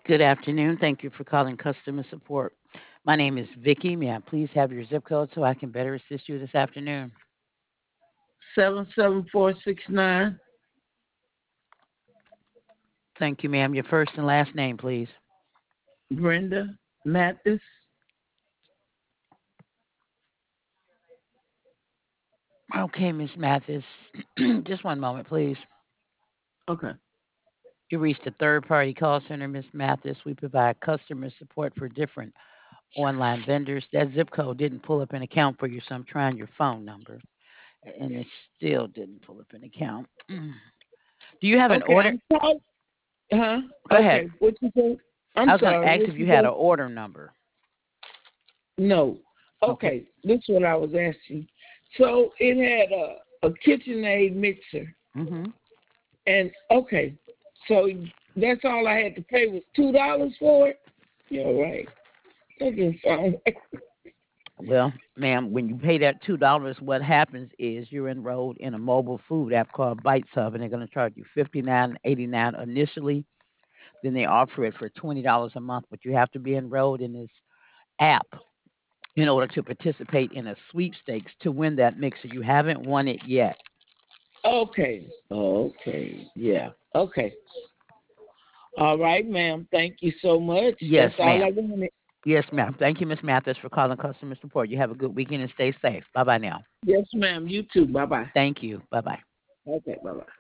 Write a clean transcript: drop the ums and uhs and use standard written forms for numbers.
Good afternoon. Thank you for calling customer support. My name is Vicky. May I please have your zip code so I can better assist you this afternoon? 77469. Thank you, ma'am. Your first and last name, please. Brenda Mathis. Okay, Miss Mathis. Just one moment, please. Okay. You reached a third-party call center, Miss Mathis. We provide customer support for different online vendors. That zip code didn't pull up an account for you, so I'm trying your phone number, and it still didn't pull up an account. Do you have an Okay, order? I'm sorry. Huh? Go ahead. Okay. What you say? I I'm was going to sorry. ask What if you you had say? an order number. No. Okay. Okay. This is what I was asking. So it had a KitchenAid mixer. Mm-hmm. And okay. So that's all I had to pay was $2 for it? You're right. That didn't sound right. Well, ma'am, when you pay that $2, what happens is you're enrolled in a mobile food app called Bites Hub, and they're going to charge you $59.89 initially. Then they offer it for $20 a month, but you have to be enrolled in this app in order to participate in a sweepstakes to win that mixer. You haven't won it yet. Okay. Okay. Yeah. Okay. All right, ma'am. Thank you so much. Yes, That's all ma'am. I wanted. Yes, ma'am. Thank you, Miss Mathis, for calling customer support. You have a good weekend and stay safe. Bye bye now. Yes, ma'am. You too. Bye bye. Thank you. Bye bye. Okay. Bye bye.